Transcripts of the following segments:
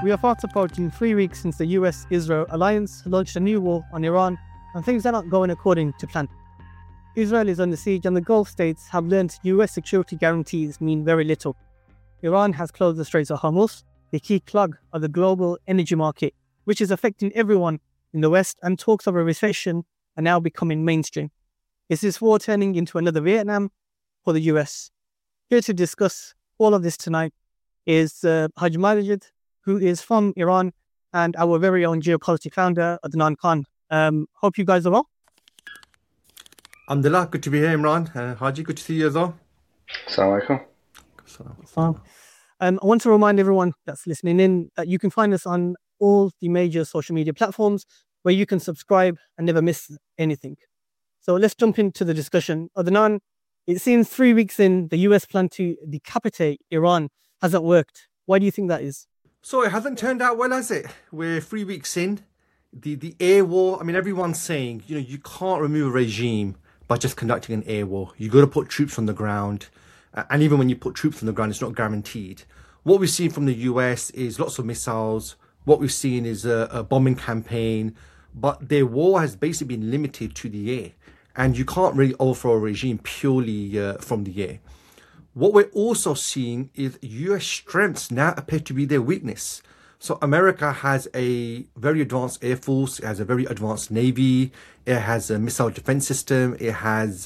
We are fast approaching 3 weeks since the US-Israel alliance launched a new war on Iran, and things are not going according to plan. Israel is under siege and the Gulf states have learned US security guarantees mean very little. Iran has closed the Straits of Hormuz, the key plug of the global energy market, which is affecting everyone in the West, and talks of a recession are now becoming mainstream. Is this war turning into another Vietnam for the US? Here to discuss all of this tonight is Haj Majid, who is from Iran, and our very own geopolitics founder, Adnan Khan. Hope you guys are well. Alhamdulillah, good to be here, Imran. Haji, good to see you as well. Assalamu alaikum. I want to remind everyone that's listening in that you can find us on all the major social media platforms where you can subscribe and never miss anything. So let's jump into the discussion. Adnan, it seems 3 weeks in, the US plan to decapitate Iran hasn't worked. Why do you think that is? So it hasn't turned out well, has it? We're 3 weeks in. The air war, I mean, everyone's saying, you can't remove a regime by just conducting an air war. You got to put troops on the ground. And even when you put troops on the ground, it's not guaranteed. What we've seen from the US is lots of missiles. What we've seen is a bombing campaign. But their war has basically been limited to the air. And you can't really overthrow a regime purely from the air. What we're also seeing is US strengths now appear to be their weakness. So America has a very advanced air force, it has a very advanced navy, it has a missile defense system, it has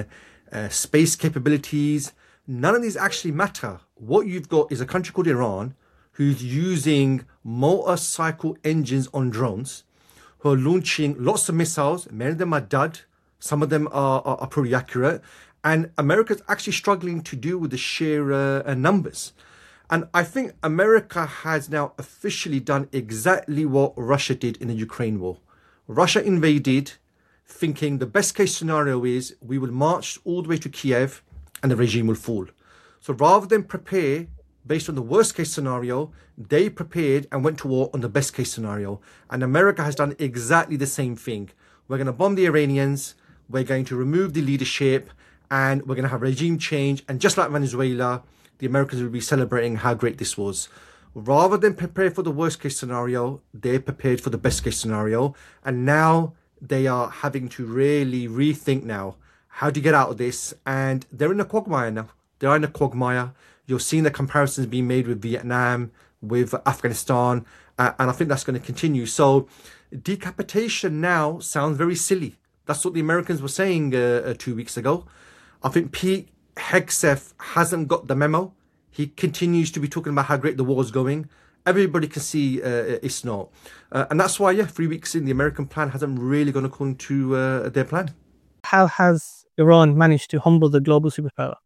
space capabilities. None of these actually matter. What you've got is a country called Iran who's using motorcycle engines on drones, who are launching lots of missiles. Many of them are dud, some of them are pretty accurate. And America's actually struggling to deal with the sheer numbers. And I think America has now officially done exactly what Russia did in the Ukraine war. Russia invaded, thinking the best case scenario is we will march all the way to Kiev and the regime will fall. So rather than prepare based on the worst case scenario, they prepared and went to war on the best case scenario. And America has done exactly the same thing. We're going to bomb the Iranians, we're going to remove the leadership, and we're going to have regime change. And just like Venezuela, the Americans will be celebrating how great this was. Rather than prepare for the worst case scenario, they're prepared for the best case scenario. And now they are having to really rethink now how to get out of this. And they're in a quagmire now. They are in a quagmire. You're seeing the comparisons being made with Vietnam, with Afghanistan. And I think that's going to continue. So decapitation now sounds very silly. That's what the Americans were saying 2 weeks ago. I think Pete Hegseth hasn't got the memo. He continues to be talking about how great the war is going. Everybody can see it's not. And that's why, 3 weeks in, the American plan hasn't really gone according to their plan. How has Iran managed to humble the global superpower?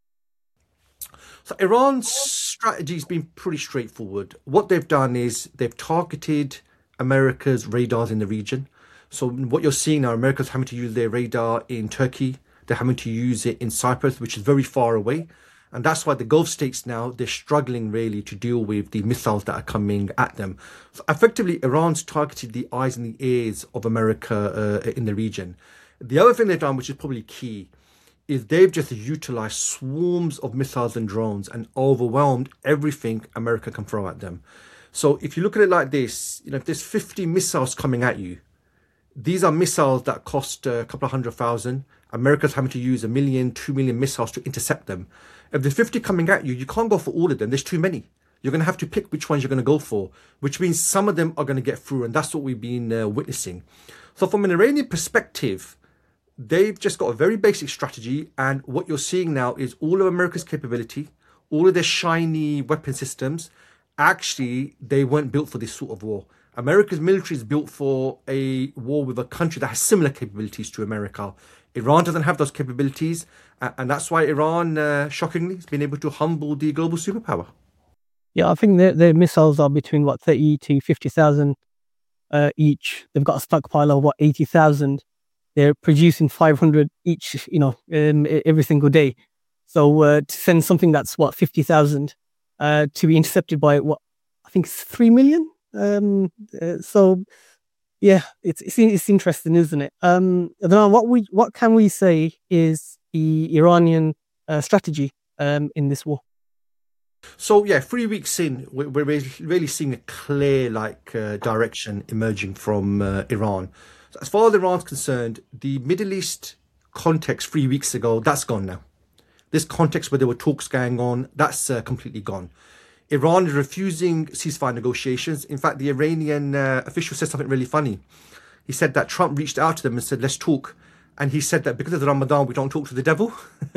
So Iran's strategy has been pretty straightforward. What they've done is they've targeted America's radars in the region. So what you're seeing now, America's having to use their radar in Turkey. They're having to use it in Cyprus, which is very far away. And that's why the Gulf states now, they're struggling really to deal with the missiles that are coming at them. So effectively, Iran's targeted the eyes and the ears of America in the region. The other thing they've done, which is probably key, is they've just utilized swarms of missiles and drones and overwhelmed everything America can throw at them. So if you look at it like this, if there's 50 missiles coming at you, these are missiles that cost a couple of 100,000. America's having to use 1 million, 2 million missiles to intercept them. If there's 50 coming at you, you can't go for all of them. There's too many. You're going to have to pick which ones you're going to go for, which means some of them are going to get through. And that's what we've been witnessing. So from an Iranian perspective, they've just got a very basic strategy. And what you're seeing now is all of America's capability, all of their shiny weapon systems. Actually, they weren't built for this sort of war. America's military is built for a war with a country that has similar capabilities to America. Iran doesn't have those capabilities, and that's why Iran, shockingly, has been able to humble the global superpower. Yeah, I think their missiles are between 30 to 50,000 each. They've got a stockpile of 80,000. They're producing 500 each, every single day. So to send something that's 50,000 to be intercepted by I think it's 3 million. So yeah, it's interesting, isn't it? What can we say is the Iranian strategy in this war? So yeah, 3 weeks in, we're really seeing a clear direction emerging from Iran. So as far as Iran's concerned, the Middle East context 3 weeks ago, that's gone now. This context where there were talks going on, that's completely gone. Iran is refusing ceasefire negotiations. In fact, the Iranian official said something really funny. He said that Trump reached out to them and said, let's talk. And he said that because of the Ramadan, we don't talk to the devil.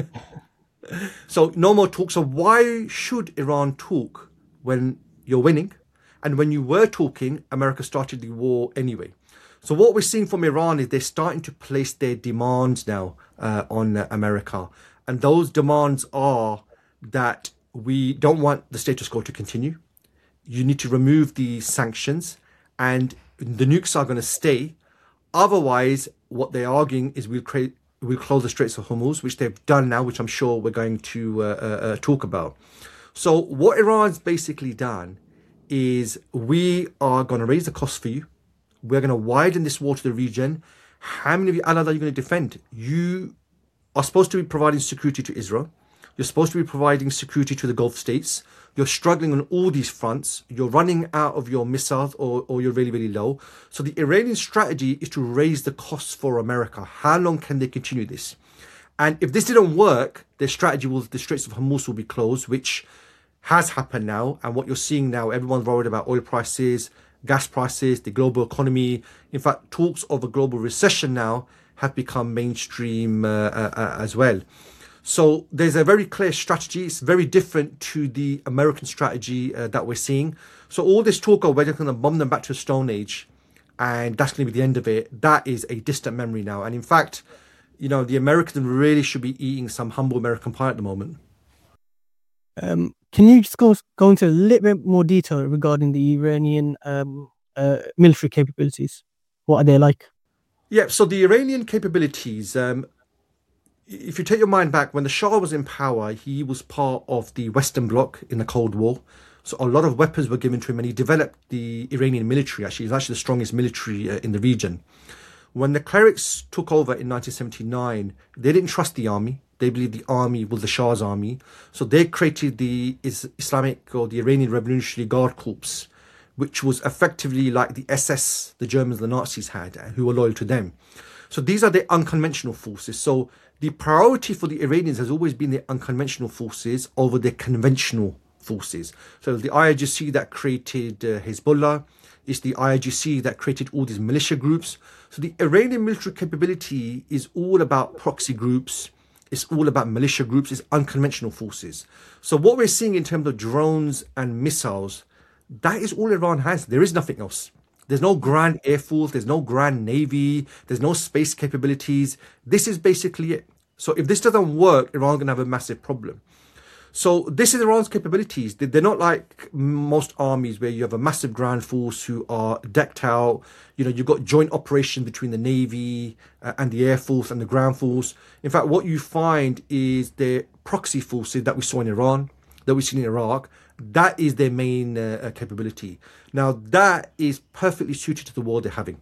So no more talk. So why should Iran talk when you're winning? And when you were talking, America started the war anyway. So what we're seeing from Iran is they're starting to place their demands now on America. And those demands are that we don't want the status quo to continue. You need to remove the sanctions and the nukes are going to stay. Otherwise, what they're arguing is we'll close the Straits of Hormuz, which they've done now, which I'm sure we're going to talk about. So what Iran's basically done is we are going to raise the cost for you. We're going to widen this war to the region. How many of your allies are you going to defend? You are supposed to be providing security to Israel. You're supposed to be providing security to the Gulf states. You're struggling on all these fronts. You're running out of your missiles or you're really, really low. So the Iranian strategy is to raise the costs for America. How long can they continue this? And if this didn't work, their strategy was the Straits of Hormuz will be closed, which has happened now. And what you're seeing now, everyone's worried about oil prices, gas prices, the global economy. In fact, talks of a global recession now have become mainstream as well. So there's a very clear strategy. It's very different to the American strategy that we're seeing. So all this talk of we're going to bomb them back to a Stone Age and that's going to be the end of it, that is a distant memory now. And in fact, the Americans really should be eating some humble American pie at the moment. Can you just go into a little bit more detail regarding the Iranian military capabilities? What are they like? Yeah, so the Iranian capabilities, if you take your mind back, when the Shah was in power, he was part of the Western Bloc in the Cold War. So a lot of weapons were given to him and he developed the Iranian military. Actually, he's actually the strongest military in the region. When the clerics took over in 1979, they didn't trust the army. They believed the army was the Shah's army. So they created the Islamic or the Iranian Revolutionary Guard Corps, which was effectively like the SS the Germans, the Nazis had, who were loyal to them. So these are the unconventional forces. So the priority for the Iranians has always been the unconventional forces over the conventional forces. So the IRGC that created Hezbollah, it's the IRGC that created all these militia groups. So the Iranian military capability is all about proxy groups. It's all about militia groups. It's unconventional forces. So what we're seeing in terms of drones and missiles, that is all Iran has. There is nothing else. There's no grand air force. There's no grand navy. There's no space capabilities. This is basically it. So if this doesn't work, Iran's going to have a massive problem. So this is Iran's capabilities. They're not like most armies where you have a massive ground force who are decked out. You've got joint operation between the Navy and the Air Force and the ground force. In fact, what you find is the proxy forces that we saw in Iran, that we've seen in Iraq. That is their main capability. Now, that is perfectly suited to the war they're having.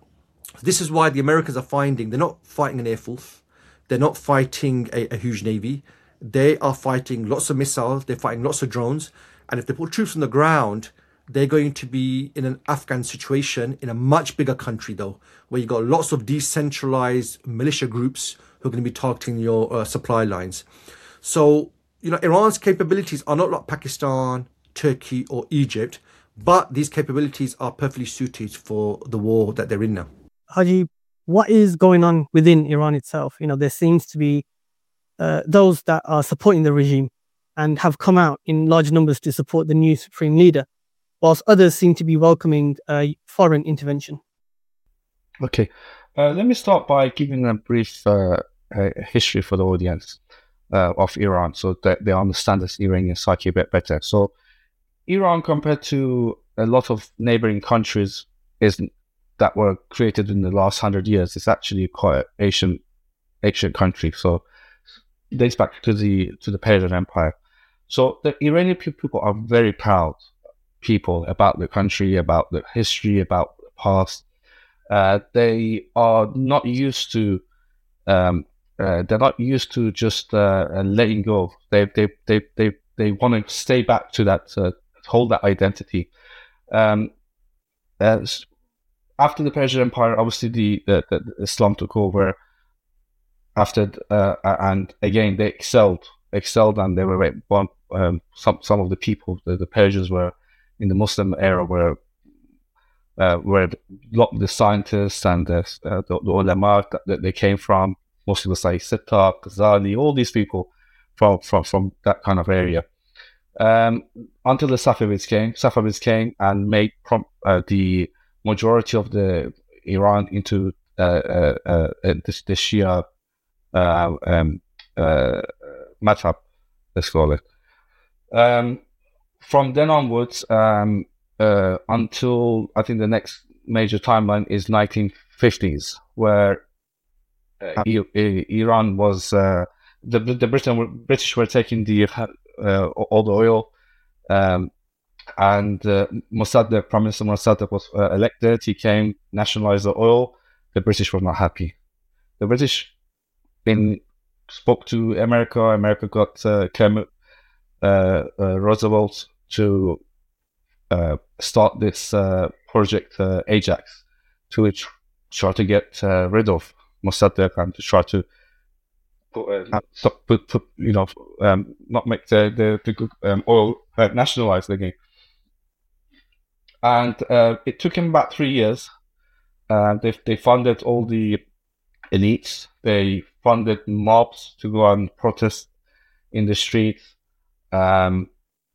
This is why the Americans are finding they're not fighting an air force. They're not fighting a huge navy. They are fighting lots of missiles. They're fighting lots of drones. And if they put troops on the ground, they're going to be in an Afghan situation in a much bigger country, though, where you've got lots of decentralized militia groups who are going to be targeting your supply lines. So, Iran's capabilities are not like Pakistan, Turkey, or Egypt, but these capabilities are perfectly suited for the war that they're in now. Haji, what is going on within Iran itself? There seems to be those that are supporting the regime and have come out in large numbers to support the new supreme leader, whilst others seem to be welcoming foreign intervention. Okay, let me start by giving a brief history for the audience of Iran so that they understand this Iranian psyche a bit better. So Iran, compared to a lot of neighboring countries that were created in the last 100 years, is actually quite an ancient country. So it dates back to the Persian Empire. So the Iranian people are very proud people about the country, about the history, about the past. They are not used to just letting go. They they want to stay back to that, hold that identity. After the Persian Empire, obviously the Islam took over. After and again they excelled, and they were some of the people, the Persians were in the Muslim era were a lot of the scientists and the ulama that they came from, mostly was like Sittah, Ghazali, all these people from that kind of area. Until the Safavids came and made the majority of the Iran into the Shia madhab, let's call it. From then onwards, until I think the next major timeline is 1950s, where Iran was the British were taking all the oil, and Mossadegh, Prime Minister Mossadegh was elected. He came, nationalized the oil. The British were not happy. The British spoke to America. America got Kermit Roosevelt to start this project Ajax, to try to get rid of Mossadegh and to try to not make the oil nationalized again. And it took him about 3 years. They funded all the elites. They funded mobs to go and protest in the streets, and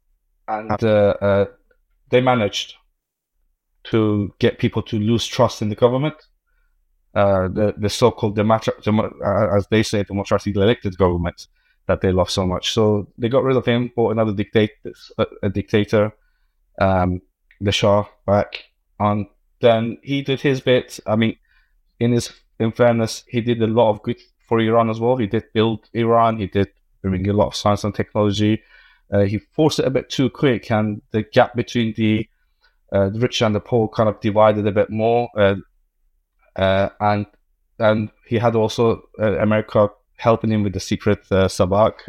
they managed to get people to lose trust in the government. The so-called as they say, democratically elected government that they love so much. So they got rid of him, brought another dictator, the Shah, back, and then he did his bit. I mean, in fairness, he did a lot of good for Iran as well. He did build Iran. He did bring a lot of science and technology. He forced it a bit too quick, and the gap between the rich and the poor kind of divided a bit more. And he had also America helping him with the secret Sabak,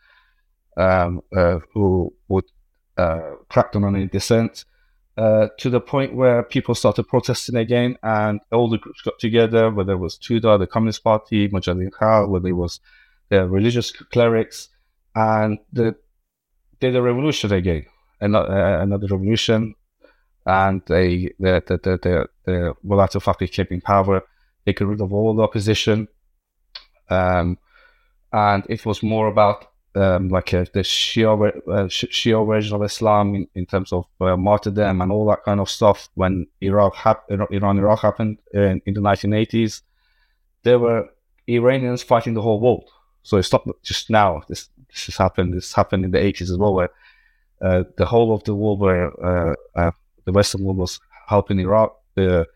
who would crack down on any dissent, to the point where people started protesting again, and all the groups got together, whether it was Tudor, the Communist Party, Mujahideen Khalq, whether it was the religious clerics, and did a revolution again, another revolution. And the Mullahs Fakri came in power. They got rid of all the opposition, and it was more about the Shia version of Islam in terms of martyrdom and all that kind of stuff. When Iran-Iraq happened in the 1980s, there were Iranians fighting the whole world. So it's not just now. This happened. This happened in the 80s as well, where the whole of the world, where the Western world was helping Iraq. The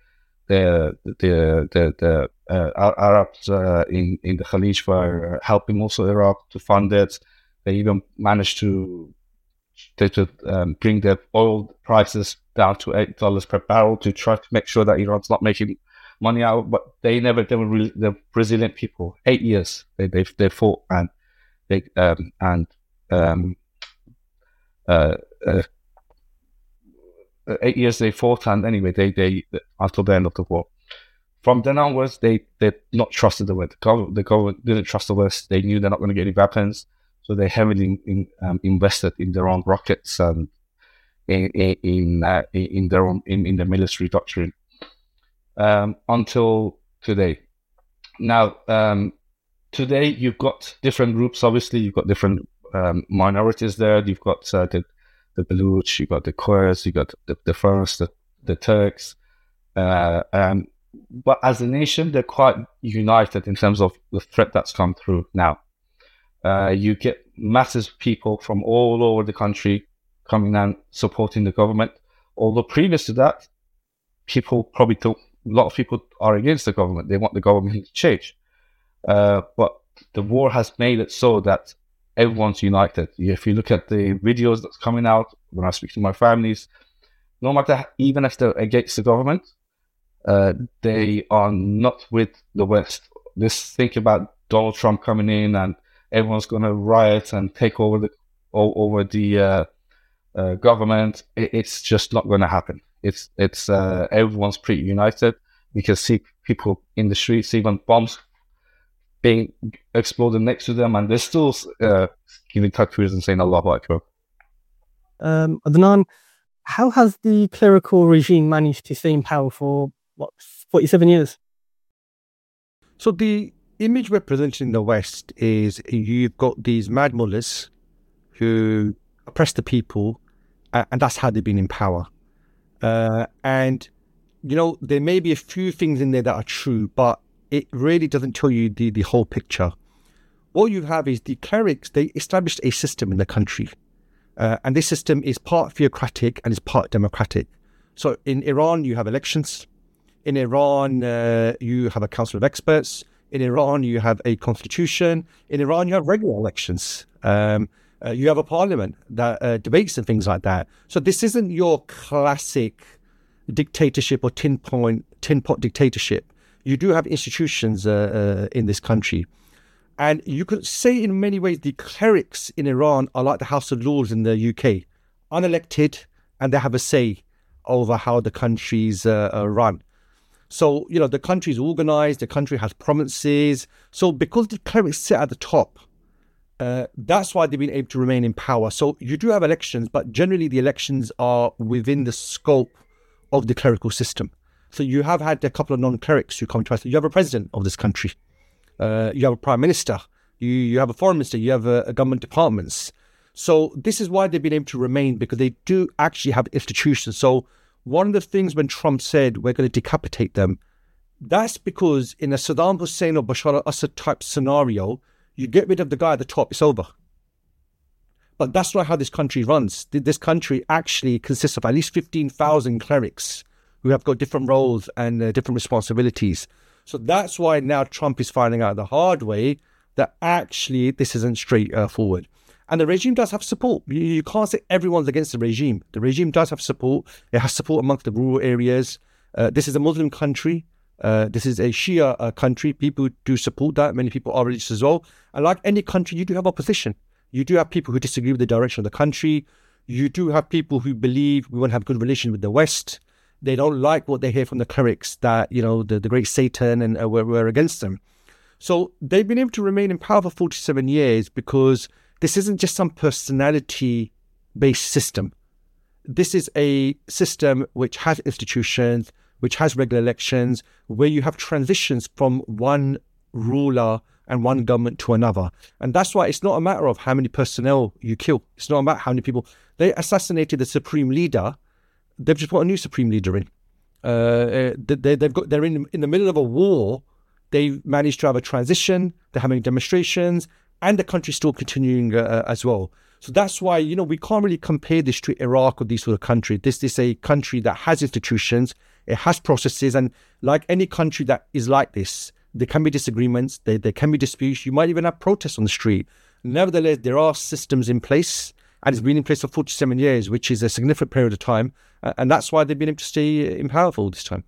Arabs in the Khalij were helping also Iraq to fund it. They even managed to bring the oil prices down to $8 per barrel to try to make sure that Iran's not making money out. But they were really the Brazilian people. 8 years they fought, and they 8 years they fought, and anyway, they until the end of the war. From then onwards, they not trusted the West. The government didn't trust the West. They knew they're not going to get any weapons, so they heavily invested in their own rockets and in their military doctrine until today. Now, today you've got different groups. Obviously, you've got different minorities there. You've got the Baluch, you got the Kurds, you got the Fars, the Turks, but as a nation, they're quite united in terms of the threat that's come through now. You get masses of people from all over the country coming and supporting the government. Although previous to that, people probably thought a lot of people are against the government. They want the government to change. But the war has made it so that everyone's united. If you look at the videos that's coming out, when I speak to my families, no matter, even if they're against the government, they are not with the West. Just think about Donald Trump coming in and everyone's going to riot and take over over the government, it's just not going to happen. It's everyone's pretty united. You can see people in the streets, even bombs being exploded next to them, and they're still giving takbirs and saying Allahu Akbar. Adnan, how has the clerical regime managed to stay in power for 47 years? So the image we're presenting in the West is you've got these mad mullahs who oppress the people, and that's how they've been in power. And, there may be a few things in there that are true, but it really doesn't tell you the whole picture. What you have is the clerics, they established a system in the country. And this system is part theocratic and is part democratic. So in Iran, you have elections. In Iran, you have a council of experts. In Iran, you have a constitution. In Iran, you have regular elections. You have a parliament that debates and things like that. So this isn't your classic dictatorship or tin pot dictatorship. You do have institutions in this country. And you could say in many ways the clerics in Iran are like the House of Lords in the UK, unelected, and they have a say over how the country's run. So, the country is organized, the country has provinces. So because the clerics sit at the top, that's why they've been able to remain in power. So you do have elections, but generally the elections are within the scope of the clerical system. So you have had a couple of non-clerics who come to us. You have a president of this country. You have a prime minister. You have a foreign minister. You have a government departments. So this is why they've been able to remain, because they do actually have institutions. So one of the things when Trump said we're going to decapitate them, that's because in a Saddam Hussein or Bashar al-Assad type scenario, you get rid of the guy at the top, it's over. But that's not how this country runs. This country actually consists of at least 15,000 clerics who have got different roles and different responsibilities. So that's why now Trump is finding out the hard way that actually this isn't straightforward. And the regime does have support. You can't say everyone's against the regime. The regime does have support. It has support amongst the rural areas. This is a Muslim country. This is a Shia country. People do support that. Many people are religious as well. And like any country, you do have opposition. You do have people who disagree with the direction of the country. You do have people who believe we want to have good relations with the West. They don't like what they hear from the clerics that, the great Satan and we're against them. So they've been able to remain in power for 47 years because this isn't just some personality-based system. This is a system which has institutions, which has regular elections, where you have transitions from one ruler and one government to another. And that's why it's not a matter of how many personnel you kill. It's not about how many people. They assassinated the supreme leader. They've just put a new supreme leader in. They're in the middle of a war. They managed to have a transition. They're having demonstrations, and the country's still continuing as well. So that's why, we can't really compare this to Iraq or these sort of countries. This is a country that has institutions, it has processes, and like any country that is like this, there can be disagreements, there can be disputes, you might even have protests on the street. Nevertheless, there are systems in place, and it's been in place for 47 years, which is a significant period of time, and that's why they've been able to stay in power for all this time.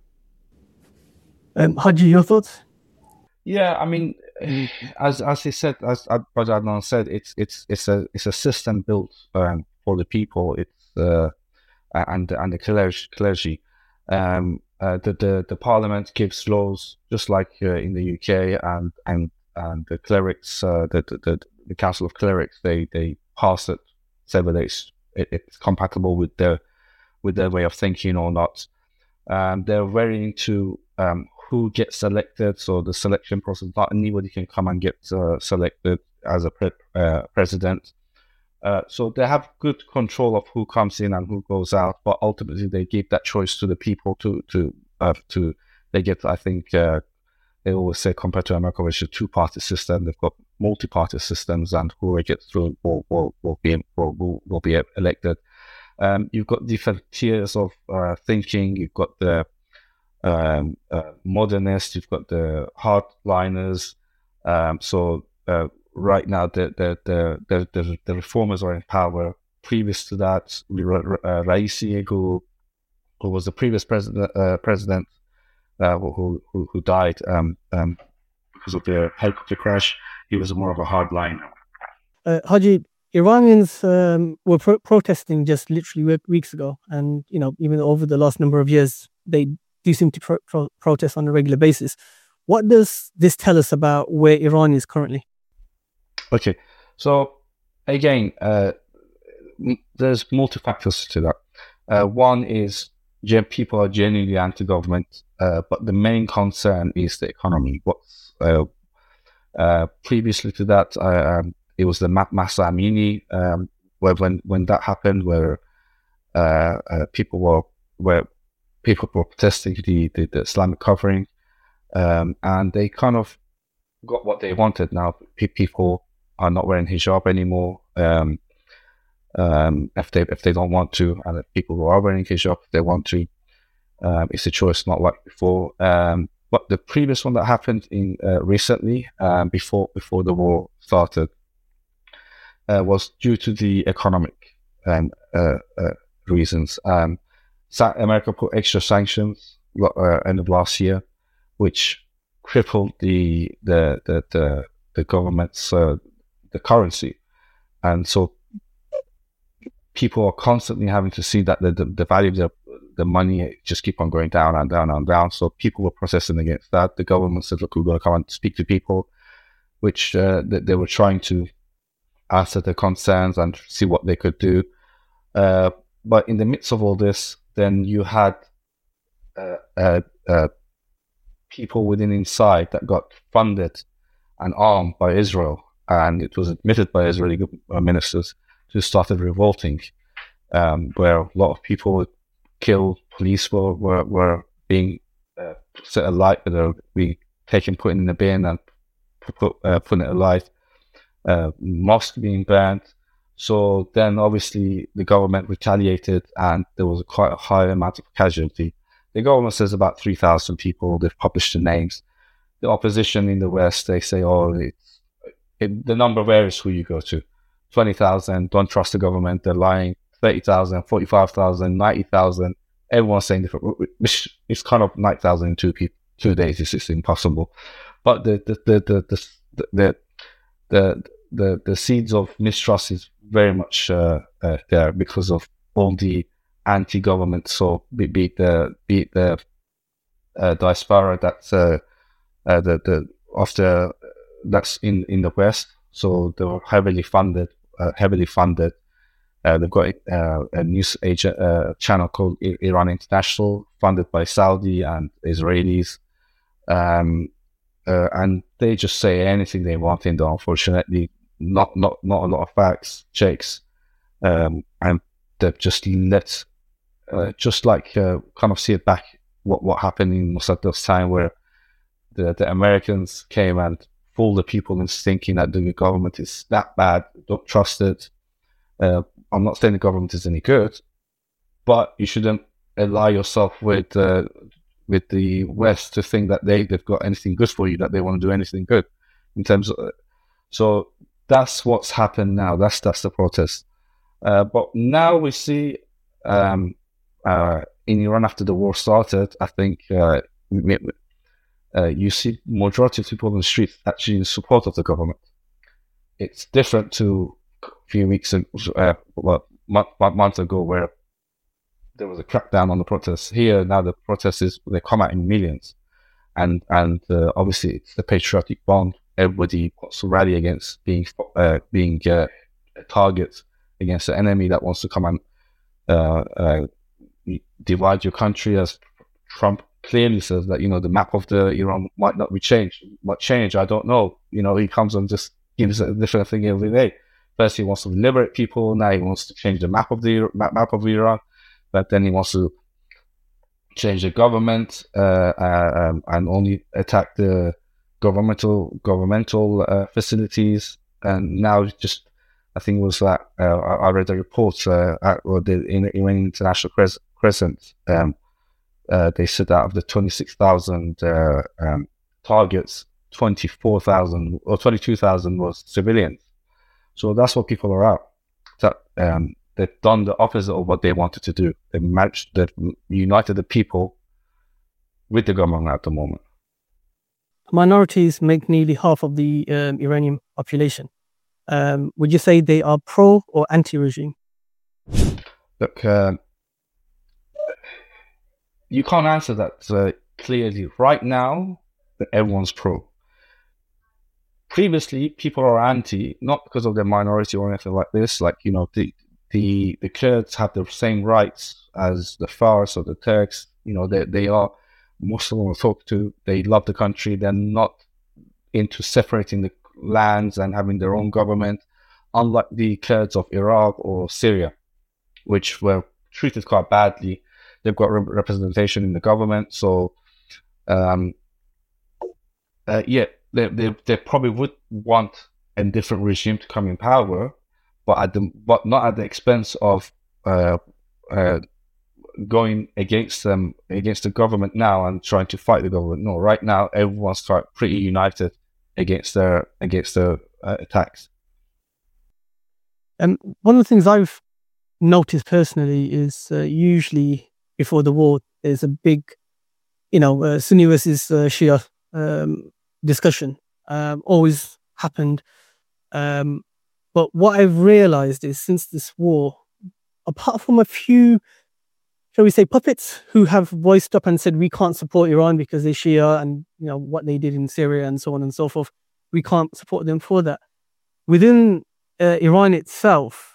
Haji, your thoughts? Yeah, I mean, as he said, as Brother Adnan said, it's a system built for the people. It's and the clergy. The parliament gives laws just like in the UK, and the clerics, the council of clerics, they pass it, say whether it's compatible with their way of thinking or not. They're very into who gets selected, so the selection process. Not anybody can come and get selected as a president. So they have good control of who comes in and who goes out, but ultimately they give that choice to the people to they get, I think, they always say compared to America, which is a two-party system, they've got multi-party systems, and whoever gets through will be elected. You've got different tiers of thinking. You've got the modernists, you've got the hardliners. So right now, the reformers are in power. Previous to that, Raisi, who was the previous president, who died because of the helicopter crash, he was more of a hardliner. Haji, Iranians were protesting just literally weeks ago, and even over the last number of years, they do seem to protest on a regular basis. What does this tell us about where Iran is currently? Okay, so again, there's multi-factors to that. One is people are genuinely anti-government, but the main concern is the economy. Previously to that, it was the Mahsa Amini, where when that happened, where people were protesting the Islamic covering, and they kind of got what they wanted. Now people are not wearing hijab anymore. If they don't want to, and if people who are wearing hijab, if they want to, it's a choice, not like before. But the previous one that happened in recently, before the war started, was due to the economic reasons. America put extra sanctions end of last year, which crippled the government's the currency, and so people are constantly having to see that the value of the money just keep on going down and down and down. So people were protesting against that. The government said, "Look, we're going to come and speak to people," which they were trying to answer their concerns and see what they could do. But in the midst of all this, then you had people within inside that got funded and armed by Israel, and it was admitted by Israeli ministers, who started revolting, where a lot of people were killed, police were being set alight, they were being taken, put in the bin and put it alight, mosques being burned. So then obviously the government retaliated, and there was quite a high amount of casualty. The government says about 3,000 people. They've published the names. The opposition in the West, they say, the number varies who you go to. 20,000, don't trust the government, they're lying. 30,000, 45,000, 90,000. Everyone's saying different. It's kind of 9,000 in 2 days. It's just impossible. But the seeds of mistrust is very much there because of all the anti-government. So be it the diaspora that's in the West. So they were heavily funded. They've got a news channel called Iran International, funded by Saudi and Israelis, and they just say anything they want in there. Unfortunately, not a lot of facts checks, and they've just let kind of see it back what happened in Mossadegh time, where the Americans came and fooled the people into thinking that the government is that bad, don't trust it. I'm not saying the government is any good, but you shouldn't ally yourself with the West to think that they've got anything good for you, that they want to do anything good in terms of. So that's what's happened now. That's the protest. But now we see in Iran, after the war started, I think you see majority of people on the street actually in support of the government. It's different to a few weeks ago, months ago, where there was a crackdown on the protests. Here now the protests they come out in millions, and obviously it's the patriotic bond. Everybody wants to rally against being a target against the enemy that wants to come and divide your country, as Trump clearly says that the map of the Iran might not be changed. What change? I don't know. He comes and just gives a different thing every day. First he wants to liberate people. Now he wants to change the map of Iran. But then he wants to change the government and only attack the governmental facilities. And now just, I think it was that I read a report in Iranian International Crescent. They said out of the 26,000 targets, 24,000 or 22,000 was civilians. So that's what people are out. They've done the opposite of what they wanted to do. They've united the people with the government at the moment. Minorities make nearly half of the Iranian population. would you say they are pro or anti-regime? Look, you can't answer that clearly. Right now, everyone's pro. Previously, people are anti, not because of their minority or anything like this. Like, you know, the Kurds have the same rights as the Fars or the Turks. You know, they are Muslim or talk to. They love the country. They're not into separating the lands and having their own government, unlike the Kurds of Iraq or Syria, which were treated quite badly. They've got representation in the government, so they probably would want a different regime to come in power, but not at the expense of going against the government now and trying to fight the government. No, right now everyone's pretty united against their attacks. And one of the things I've noticed personally is usually before the war there's a big, Sunni versus Shia discussion. Always happened. But what I've realized is since this war, apart from a few, shall we say, puppets who have voiced up and said we can't support Iran because they're Shia and what they did in Syria and so on and so forth, we can't support them for that. Within Iran itself,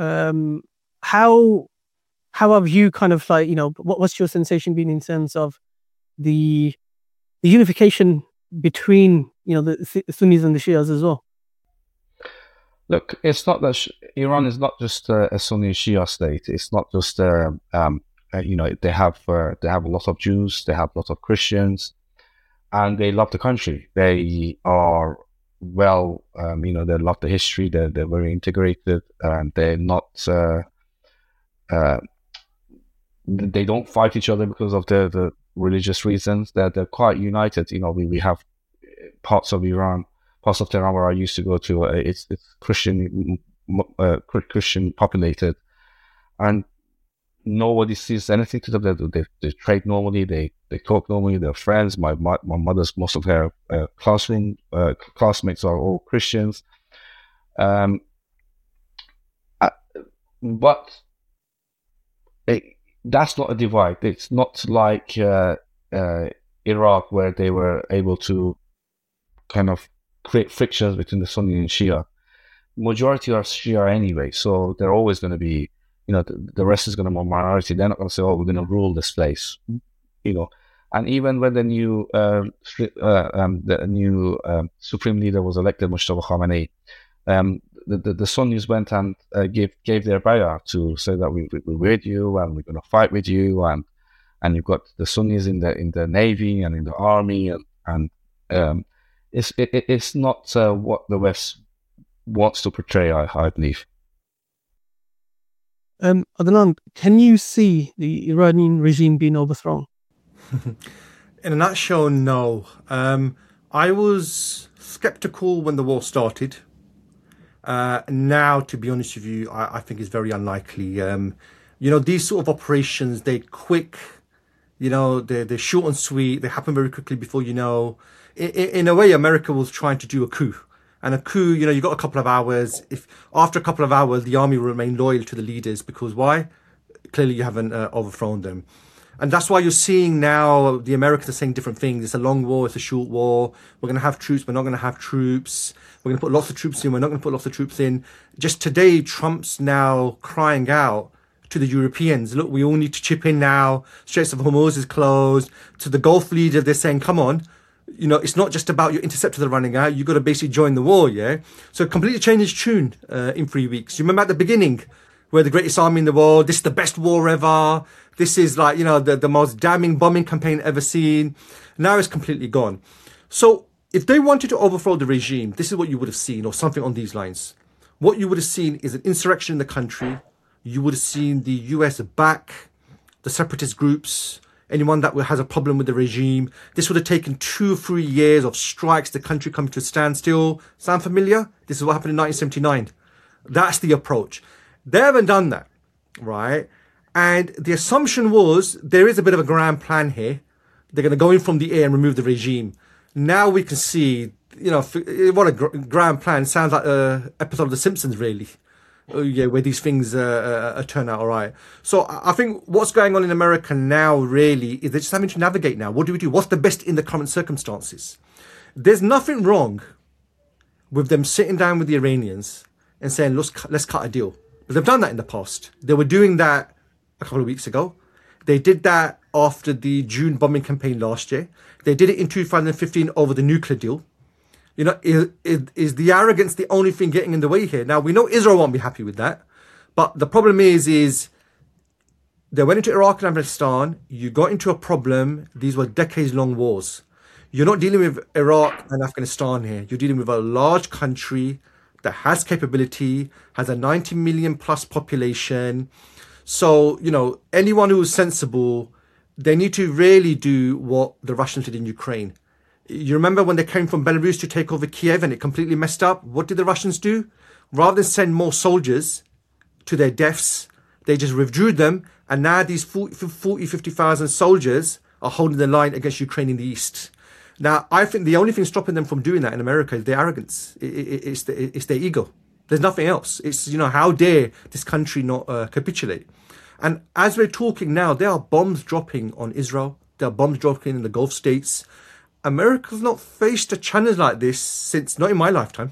how have you kind of what's your sensation been in terms of the unification between the Sunnis and the Shias as well? Look, it's not that Iran is not just a Sunni Shia state. It's not just they have a lot of Jews, they have a lot of Christians, and they love the country. They are they love the history. They're very integrated, and they're not. They don't fight each other because of the religious reasons. They're quite united. We have parts of Iran, parts of Tehran where I used to go to. It's Christian populated, and nobody sees anything to them. They trade normally. They talk normally. They're friends. My mother's, most of her classmates are all Christians. But that's not a divide. It's not like Iraq, where they were able to kind of create frictions between the Sunni and Shia. Majority are Shia anyway, so they're always going to be, the rest is going to be a minority. They're not going to say, "Oh, we're going to rule this place," And even when the new supreme leader was elected, Mustafa Khamenei, the Sunnis went and gave their bay'ah to say that we're with you and we're going to fight with you, and you've got the Sunnis in the navy and in the army, and it's not what the West wants to portray, I believe. Adnan, can you see the Iranian regime being overthrown? In a nutshell, no. I was skeptical when the war started. Now, to be honest with you, I think it's very unlikely. These sort of operations, they're quick, they're short and sweet. They happen very quickly before you know. In a way, America was trying to do a coup. And a coup, you got a couple of hours. If after a couple of hours, the army will remain loyal to the leaders, because why? Clearly, you haven't overthrown them. And that's why you're seeing now the Americans are saying different things. It's a long war, it's a short war. We're going to have troops, we're not going to have troops. We're going to put lots of troops in, we're not going to put lots of troops in. Just today, Trump's now crying out to the Europeans, look, we all need to chip in now. Straits of Hormuz is closed. To the Gulf leader, they're saying, come on. It's not just about your interceptors are running out. You've got to basically join the war, yeah? So it completely changed its tune in 3 weeks. You remember at the beginning, where the greatest army in the world, this is the best war ever. This is the most damning bombing campaign ever seen. Now it's completely gone. So if they wanted to overthrow the regime, this is what you would have seen, or something on these lines. What you would have seen is an insurrection in the country. You would have seen the US back the separatist groups, anyone that has a problem with the regime. This would have taken 2 or 3 years of strikes, the country coming to a standstill. Sound familiar? This is what happened in 1979. That's the approach. They haven't done that, right? And the assumption was there is a bit of a grand plan here. They're going to go in from the air and remove the regime. Now we can see what a grand plan. Sounds like an episode of The Simpsons, really. Oh, yeah, where these things turn out all right. So I think what's going on in America now really is they're just having to navigate now. What do we do? What's the best in the current circumstances? There's nothing wrong with them sitting down with the Iranians and saying, let's cut a deal. But they've done that in the past. They were doing that a couple of weeks ago. They did that after the June bombing campaign last year. They did it in 2015 over the nuclear deal. Is the arrogance the only thing getting in the way here? Now, we know Israel won't be happy with that. But the problem is they went into Iraq and Afghanistan. You got into a problem. These were decades-long wars. You're not dealing with Iraq and Afghanistan here. You're dealing with a large country that has capability, has a 90 million plus population. So, anyone who's sensible, they need to really do what the Russians did in Ukraine. You remember when they came from Belarus to take over Kiev and it completely messed up? What did the Russians do? Rather than send more soldiers to their deaths, they just withdrew them. And now these 50,000 soldiers are holding the line against Ukraine in the east. Now, I think the only thing stopping them from doing that in America is their arrogance. It's their ego. There's nothing else. It's, how dare this country not capitulate? And as we're talking now, there are bombs dropping on Israel. There are bombs dropping in the Gulf states. America's not faced a challenge like this since, not in my lifetime.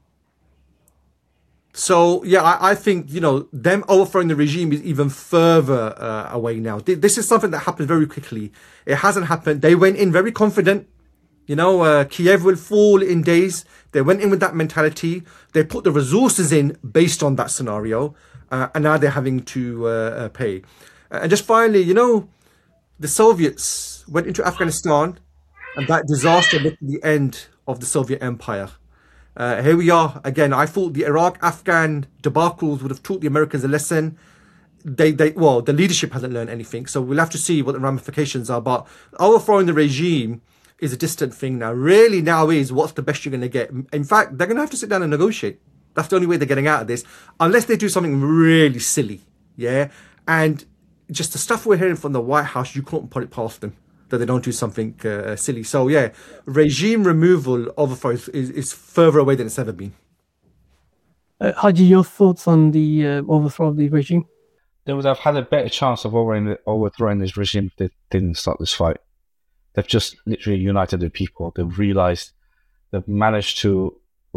So, yeah, I think, them overthrowing the regime is even further away now. This is something that happened very quickly. It hasn't happened. They went in very confident. Kiev will fall in days. They went in with that mentality. They put the resources in based on that scenario. And now they're having to pay. And just finally, the Soviets went into Afghanistan. And that disaster led to the end of the Soviet Empire. Here we are again. I thought the Iraq-Afghan debacles would have taught the Americans a lesson. The leadership hasn't learned anything. So we'll have to see what the ramifications are. But overthrowing the regime is a distant thing now. Really now is what's the best you're going to get. In fact, they're going to have to sit down and negotiate. That's the only way they're getting out of this. Unless they do something really silly. Yeah. And just the stuff we're hearing from the White House, you can't put it past them that they don't do something silly. So, yeah, regime removal overthrow is further away than it's ever been. Haji, your thoughts on the overthrow of the regime? They would have had a better chance of overthrowing this regime if they didn't start this fight. They've just literally united the people. They've realized they've managed to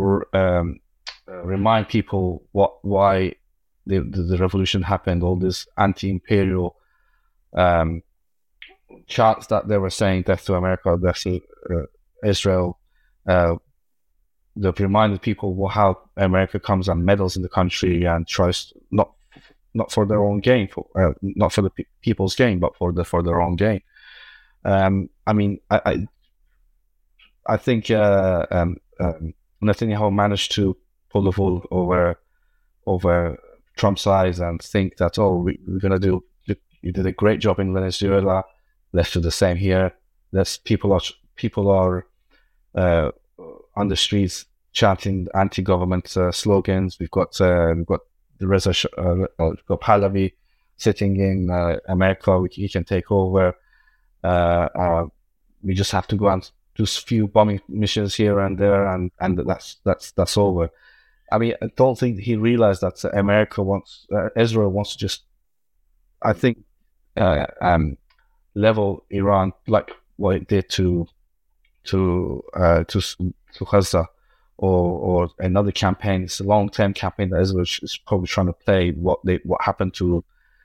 remind people why the revolution happened, all this anti-imperial chants that they were saying, death to America, death to Israel. They've reminded people how America comes and meddles in the country and tries not for their own gain, not for the people's gain, but for their own gain. I think Netanyahu managed to pull the wool over Trump's eyes and think that, we're going to do. You did a great job in Venezuela. Let's do the same here. People are on the streets chanting anti-government slogans. We've got Reza Pahlavi sitting in America. He can take over. We just have to go and do a few bombing missions here and there, and that's over. I mean, I don't think he realized that Israel wants to just, I think, level Iran like what it did to Gaza, or another campaign. It's a long-term campaign that Israel is probably trying to play. What happened to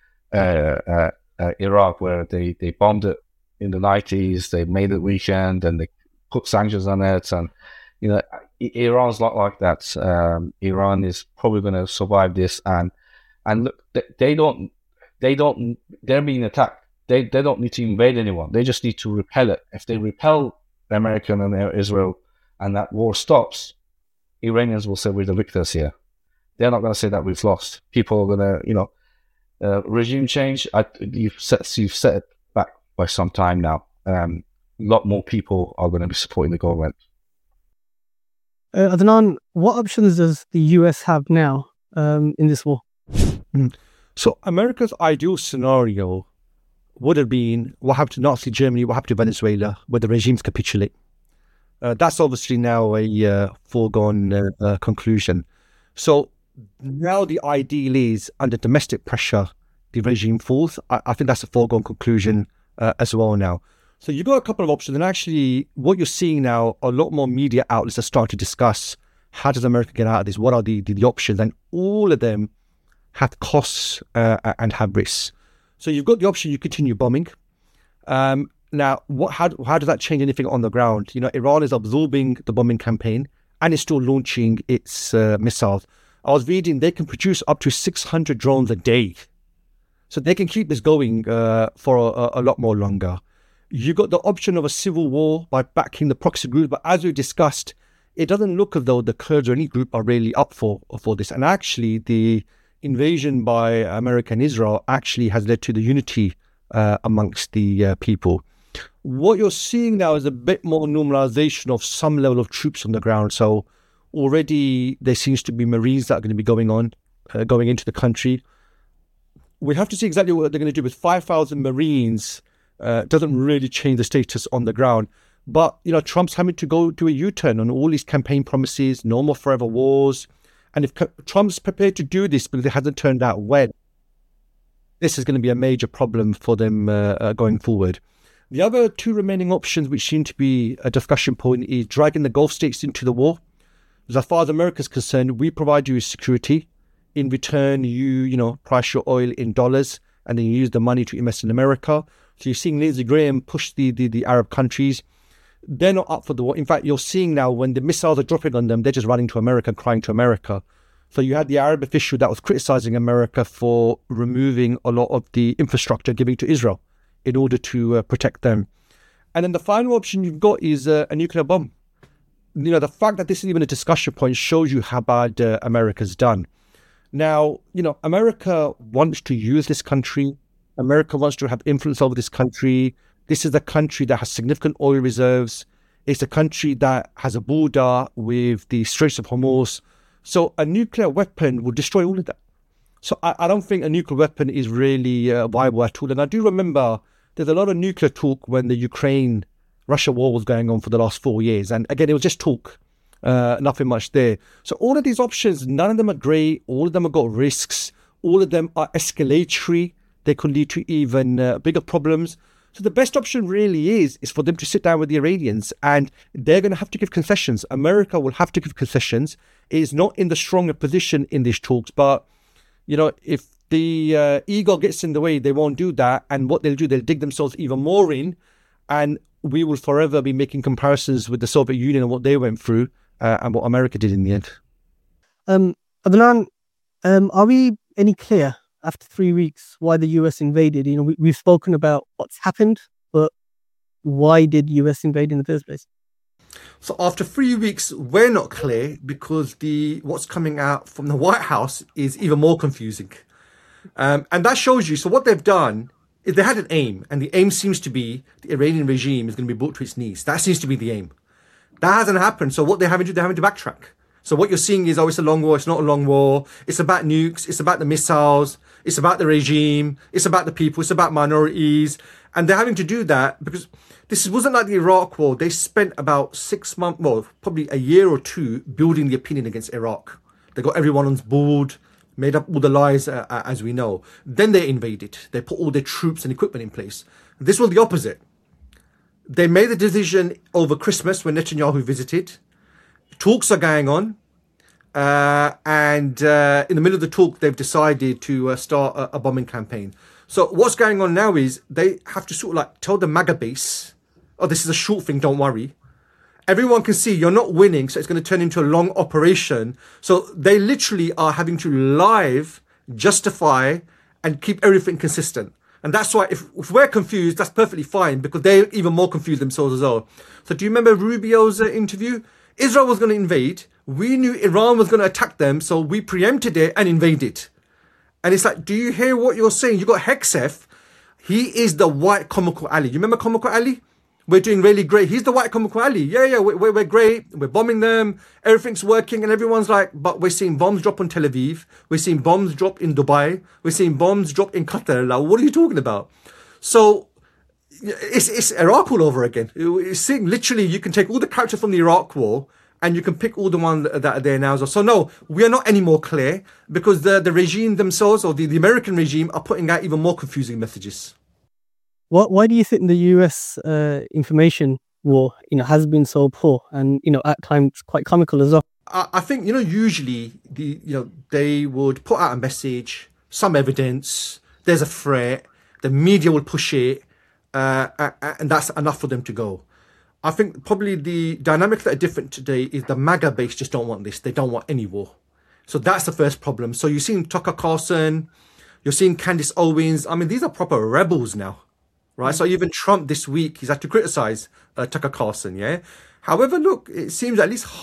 Iraq, where they bombed it in the 90s, they made it weekend, and they put sanctions on it, and Iran's not like that. Iran is probably going to survive this, and look, they're being attacked. They don't need to invade anyone. They just need to repel it. If they repel America and Israel, and that war stops, Iranians will say we're the victors here. They're not going to say that we've lost. People are going to, regime change. You've set it back by some time now. A lot more people are going to be supporting the government. Adnan, what options does the US have now in this war? So America's ideal scenario would have been what happened to Nazi Germany, what happened to Venezuela, where the regimes capitulate. That's obviously now a foregone conclusion. So now the ideal is under domestic pressure, the regime falls. I think that's a foregone conclusion as well now. So you've got a couple of options. And actually, what you're seeing now, a lot more media outlets are starting to discuss how does America get out of this? What are the options? And all of them have costs and have risks. So you've got the option you continue bombing. Now, how does that change anything on the ground? Iran is absorbing the bombing campaign and is still launching its missiles. I was reading they can produce up to 600 drones a day. So they can keep this going for a lot more longer. You got the option of a civil war by backing the proxy group, but as we discussed, it doesn't look as though the Kurds or any group are really up for this. And actually, the invasion by America and Israel actually has led to the unity amongst the people. What you're seeing now is a bit more normalization of some level of troops on the ground. So already there seems to be Marines that are going to be going into the country. We have to see exactly what they're going to do with 5,000 Marines. Doesn't really change the status on the ground. But, Trump's having to go do a U-turn on all his campaign promises, no more forever wars. And if Trump's prepared to do this because it hasn't turned out well, this is going to be a major problem for them going forward. The other two remaining options, which seem to be a discussion point, is dragging the Gulf states into the war. As far as America is concerned, we provide you with security. In return, you price your oil in dollars, and then you use the money to invest in America. So you're seeing Lindsey Graham push the Arab countries. They're not up for the war. In fact, you're seeing now when the missiles are dropping on them, they're just running to America and crying to America. So you had the Arab official that was criticizing America for removing a lot of the infrastructure, giving to Israel in order to protect them. And then the final option you've got is a nuclear bomb. The fact that this is even a discussion point shows you how bad America's done. Now, America wants to use this country. America wants to have influence over this country. This is a country that has significant oil reserves. It's a country that has a border with the Straits of Hormuz. So a nuclear weapon will destroy all of that. So I don't think a nuclear weapon is really viable at all. And I do remember there's a lot of nuclear talk when the Ukraine-Russia war was going on for the last 4 years. And again, it was just talk, nothing much there. So all of these options, none of them are great. All of them have got risks. All of them are escalatory. They could lead to even bigger problems. So the best option really is for them to sit down with the Iranians, and they're going to have to give concessions. America will have to give concessions. It is not in the stronger position in these talks, but if the ego gets in the way, they won't do that. And what they'll do, they'll dig themselves even more in, and we will forever be making comparisons with the Soviet Union and what they went through and what America did in the end. Adnan, are we any clear after 3 weeks why the US invaded? We've spoken about what's happened, but why did US invade in the first place? So after 3 weeks, we're not clear because what's coming out from the White House is even more confusing. And that shows you, so what they've done is they had an aim, and the aim seems to be the Iranian regime is going to be brought to its knees. That seems to be the aim. That hasn't happened. So what they're having to do, they're having to backtrack. So what you're seeing is, it's a long war. It's not a long war. It's about nukes. It's about the missiles. It's about the regime. It's about the people. It's about minorities. And they're having to do that because this wasn't like the Iraq war. They spent about 6 months, probably a year or two building the opinion against Iraq. They got everyone on board, made up all the lies as we know. Then they invaded. They put all their troops and equipment in place. This was the opposite. They made the decision over Christmas when Netanyahu visited. Talks are going on, and in the middle of the talk, they've decided to start a bombing campaign. So what's going on now is they have to sort of tell the MAGA base, this is a short thing, don't worry. Everyone can see you're not winning, so it's going to turn into a long operation. So they literally are having to live, justify, and keep everything consistent. And that's why if we're confused, that's perfectly fine, because they're even more confused themselves as well. So do you remember Rubio's interview? Israel was going to invade. We knew Iran was going to attack them, so we preempted it and invaded. And it's do you hear what you're saying? You got Hegseth. He is the white comical Ali. You remember comical Ali? We're doing really great. He's the white comical Ali. Yeah, we're great. We're bombing them. Everything's working. And everyone's but we're seeing bombs drop on Tel Aviv. We're seeing bombs drop in Dubai. We're seeing bombs drop in Qatar. What are you talking about? So it's Iraq all over again. It's seeing literally, you can take all the characters from the Iraq War and you can pick all the ones that are there now as well. So no, we are not any more clear because the regime themselves, or the American regime, are putting out even more confusing messages. Why do you think the US information war, has been so poor and, at times quite comical as well? I think, usually they would put out a message, some evidence, there's a threat, the media will push it, and that's enough for them to go. I think probably the dynamics that are different today is the MAGA base just don't want this. They don't want any war. So that's the first problem. So you're seeing Tucker Carlson, you're seeing Candace Owens. I mean, these are proper rebels now, right? So even Trump this week, he's had to criticize Tucker Carlson, yeah? However, look, it seems at least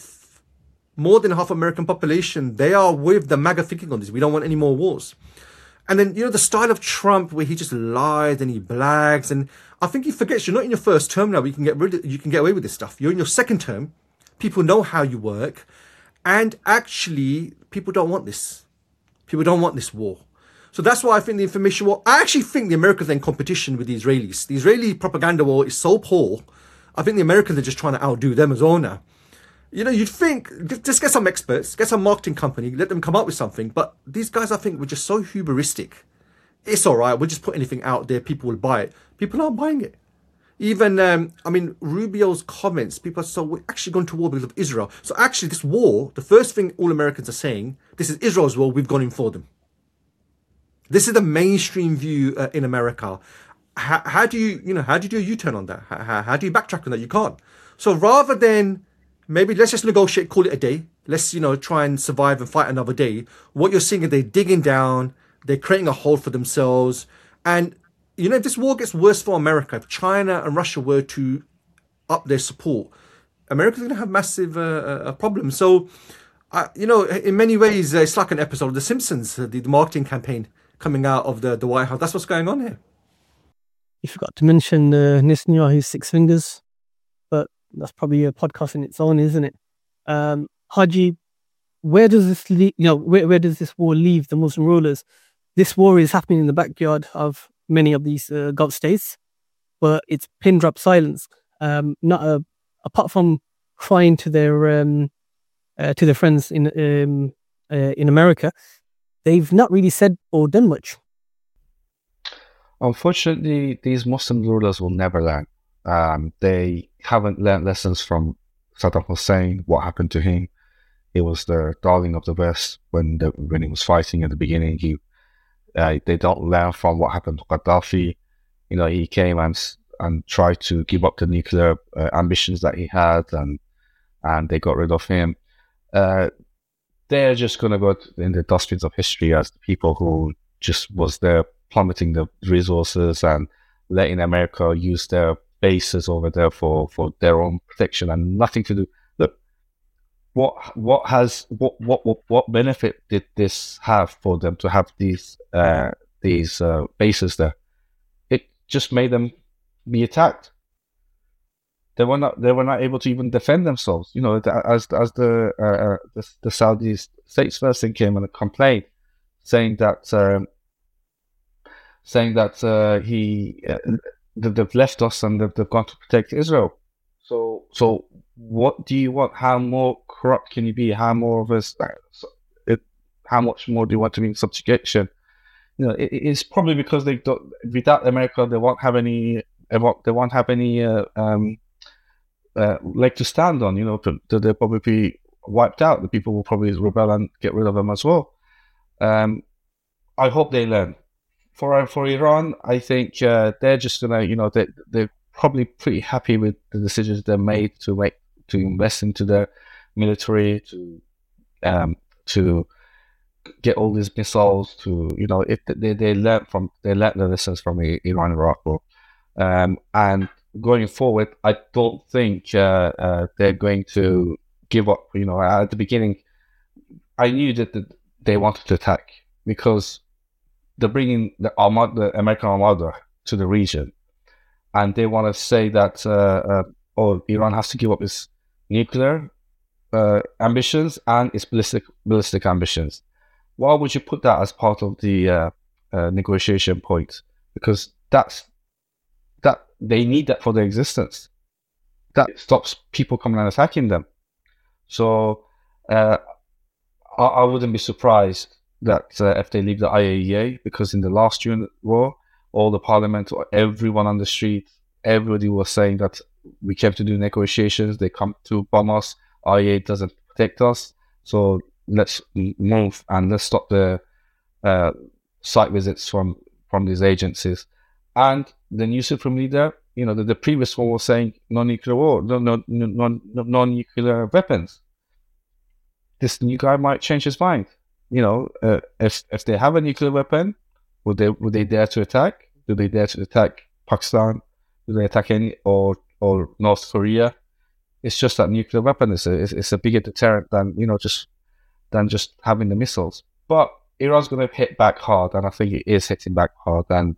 more than half American population, they are with the MAGA thinking on this. We don't want any more wars. And then, the style of Trump where he just lies and he blags, and I think he forgets you're not in your first term now, but you can get away with this stuff. You're in your second term. People know how you work. And actually, people don't want this. People don't want this war. So that's why I think the information war, I actually think the Americans are in competition with the Israelis. The Israeli propaganda war is so poor. I think the Americans are just trying to outdo them as well now. You'd think, just get some experts, get some marketing company, let them come up with something. But these guys, I think, were just so hubristic. It's all right. We'll just put anything out there. People will buy it. People aren't buying it. Even, Rubio's comments, people are so, we're actually going to war because of Israel. So actually, this war, the first thing all Americans are saying, this is Israel's war, we've gone in for them. This is the mainstream view in America. How do you do a U-turn on that? How do you backtrack on that? You can't. So rather than, maybe let's just negotiate, call it a day. Let's, try and survive and fight another day. What you're seeing is they're digging down. They're creating a hole for themselves. And, if this war gets worse for America, if China and Russia were to up their support, America's going to have massive problems. So, in many ways, it's like an episode of The Simpsons, the marketing campaign coming out of the White House. That's what's going on here. You forgot to mention Netanyahu's six fingers, but that's probably a podcast in its own, isn't it? Haji, where does this where does this war leave the Muslim rulers? This war is happening in the backyard of many of these Gulf states, but it's pin drop silence. Apart from crying to their friends in America, they've not really said or done much. Unfortunately, these Muslim rulers will never learn. They haven't learned lessons from Saddam Hussein, what happened to him. He was the darling of the West when he was fighting at the beginning. They don't learn from what happened to Gaddafi. He came and tried to give up the nuclear ambitions that he had, and they got rid of him. They're just going to go in the dustbins of history as the people who just was there plummeting the resources and letting America use their bases over there for their own protection and nothing to do. Look, what benefit did this have for them to have these bases there? It just made them be attacked. They were not able to even defend themselves. As the Saudi states person came and complained, saying that they've left us and they've gone to protect Israel. So what do you want? How more corrupt can you be? How more of us? How much more do you want to be in subjugation? It's probably because they don't. Without America, they won't have any. They won't have any leg to stand on. They'll probably be wiped out. The people will probably rebel and get rid of them as well. I hope they learn. For Iran, I think they're just gonna, they're probably pretty happy with the decisions they made to invest into their military, to get all these missiles, if they learn the lessons from the Iran-Iraq war, and going forward, I don't think they're going to give up. At the beginning, I knew that they wanted to attack because they're bringing the American Armada to the region, and they want to say that Iran has to give up its nuclear ambitions and its ballistic ambitions. Why would you put that as part of the negotiation point? Because that's they need that for their existence. That stops people coming and attacking them. So I wouldn't be surprised that if they leave the IAEA, because in the last unit war, all the parliament, everyone on the street, everybody was saying that we came to do negotiations, they come to bomb us, IAEA doesn't protect us, so let's move and let's stop the site visits from these agencies. And the new supreme leader, the previous one was saying non-nuclear war, non-nuclear weapons. This new guy might change his mind. If they have a nuclear weapon, would they dare to attack? Do they dare to attack Pakistan? Do they attack any or North Korea? It's just that nuclear weapon is a bigger deterrent than just having the missiles. But Iran's going to hit back hard, and I think it is hitting back hard. And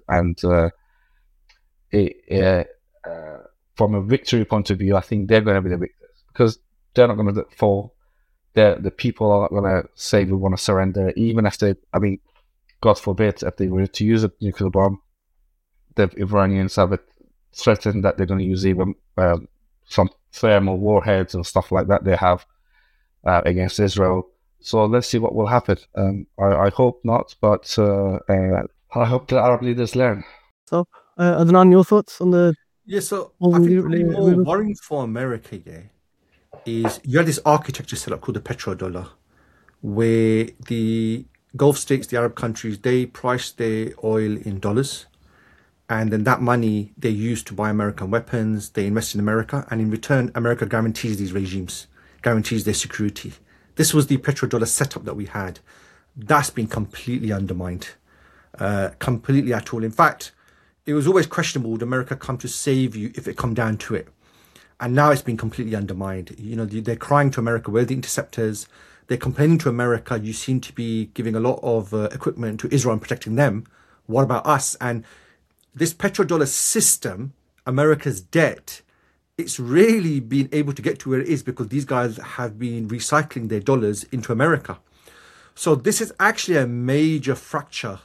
from a victory point of view, I think they're going to be the victors, because they're not going to fall. The people are not going to say we want to surrender, even if God forbid, if they were to use a nuclear bomb, the Iranians have threatened that they're going to use even some thermal warheads and stuff like that they have against Israel. So let's see what will happen. I hope not, but I hope the Arab leaders learn. So, Adnan, your thoughts on the... Yeah, so I think probably more worrying for America, is you had this architecture set up called the petrodollar, where the Gulf states, the Arab countries, they price their oil in dollars, and then that money they use to buy American weapons, they invest in America, and in return, America guarantees these regimes, guarantees their security. This was the petrodollar setup that we had. That's been completely undermined, completely at all. In fact, it was always questionable, would America come to save you if it come down to it? And now it's been completely undermined. They're crying to America, we're the interceptors. They're complaining to America, you seem to be giving a lot of equipment to Israel and protecting them. What about us? And this petrodollar system, America's debt, it's really been able to get to where it is because these guys have been recycling their dollars into America. So this is actually a major fracture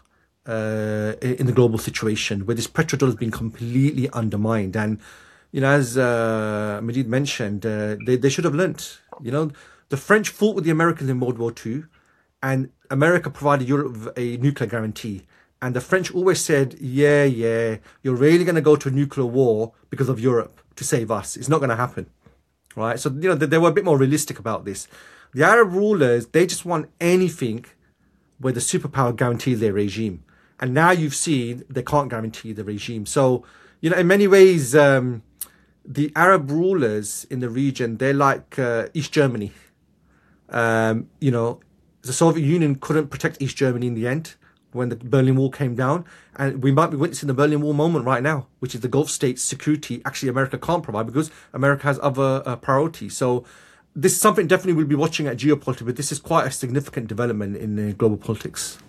in the global situation, where this petrodollar has been completely undermined. And as Majid mentioned, they should have learnt. The French fought with the Americans in World War II, and America provided Europe with a nuclear guarantee. And the French always said, yeah, you're really going to go to a nuclear war because of Europe to save us. It's not going to happen, right? So, they were a bit more realistic about this. The Arab rulers, they just want anything where the superpower guarantees their regime. And now you've seen they can't guarantee the regime. So, in many ways, the Arab rulers in the region, they're like East Germany. The Soviet Union couldn't protect East Germany in the end when the Berlin Wall came down. And we might be witnessing the Berlin Wall moment right now, which is the Gulf states' security actually America can't provide because America has other priorities. So this is something definitely we'll be watching at geopolitics, but this is quite a significant development in global politics.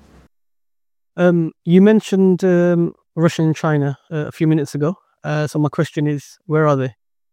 You mentioned Russia and China a few minutes ago. So my question is, where are they?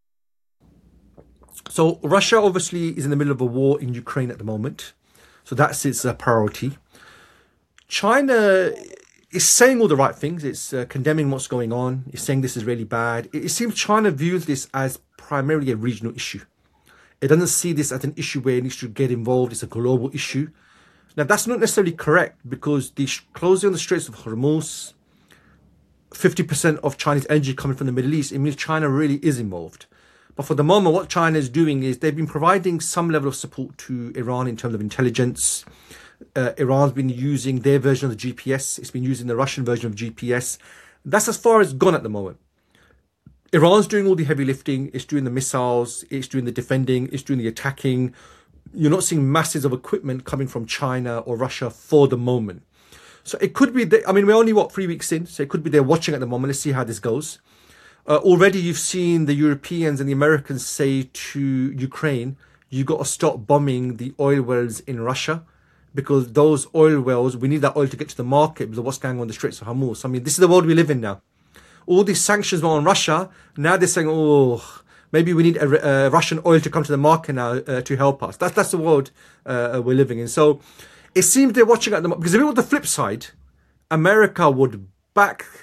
So Russia obviously is in the middle of a war in Ukraine at the moment. So that's its priority. China is saying all the right things. It's condemning what's going on. It's saying this is really bad. It seems China views this as primarily a regional issue. It doesn't see this as an issue where it needs to get involved. It's a global issue. Now, that's not necessarily correct because the closing of the Straits of Hormuz, 50% of Chinese energy coming from the Middle East, it means China really is involved. But for the moment, what China is doing is they've been providing some level of support to Iran in terms of intelligence. Iran's been using their version of the GPS. It's been using the Russian version of GPS. That's as far as it's gone at the moment. Iran's doing all the heavy lifting. It's doing the missiles. It's doing the defending. It's doing the attacking. You're not seeing masses of equipment coming from China or Russia for the moment. So it could be, we're only, 3 weeks in? So it could be they're watching at the moment. Let's see how this goes. Already you've seen the Europeans and the Americans say to Ukraine, you got to stop bombing the oil wells in Russia because those oil wells, we need that oil to get to the market because of what's going on in the Straits of Hormuz. This is the world we live in now. All these sanctions were on Russia. Now they're saying, maybe we need Russian oil to come to the market now to help us. That's the world we're living in. So it seems they're watching at the moment, because if it was the flip side, America would back